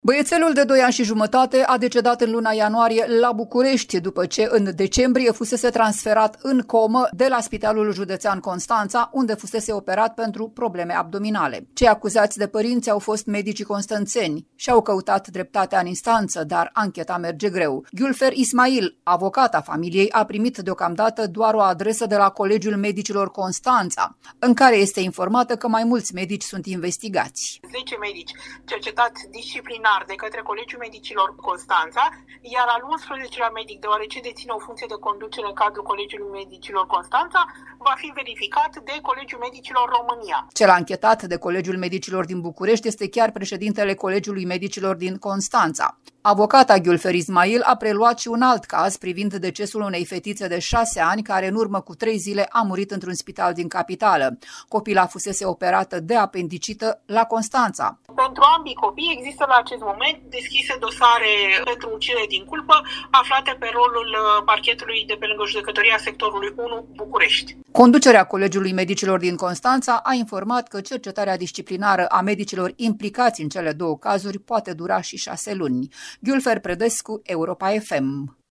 Băiețelul de 2 ani și jumătate a decedat în luna ianuarie la București, după ce în decembrie fusese transferat în comă de la Spitalul Județean Constanța, unde fusese operat pentru probleme abdominale. Cei acuzați de părinți au fost medicii constanțeni și au căutat dreptatea în instanță, dar ancheta merge greu. Gülfer Ismail, avocata familiei, a primit deocamdată doar o adresă de la Colegiul Medicilor Constanța, în care este informată că mai mulți medici sunt investigați. 10 medici cercetați disciplinar de către Colegiul Medicilor Constanța, iar al 11-lea medic, deoarece deține o funcție de conducere în cadrul Colegiului Medicilor Constanța, va fi verificat de Colegiul Medicilor România. Cel anchetat de Colegiul Medicilor din București este chiar președintele Colegiului Medicilor din Constanța. Avocata Gülfer Ismail a preluat și un alt caz privind decesul unei fetițe de 6 ani care în urmă cu 3 zile a murit într-un spital din capitală. Copila fusese operată de apendicită la Constanța. Pentru ambii copii există la acest moment deschise dosare pentru ucidere din culpă, aflate pe rolul parchetului de pe lângă judecătoria sectorului 1 București. Conducerea Colegiului Medicilor din Constanța a informat că cercetarea disciplinară a medicilor implicați în cele 2 cazuri poate dura și 6 luni. Gülfer Predescu, Europa FM.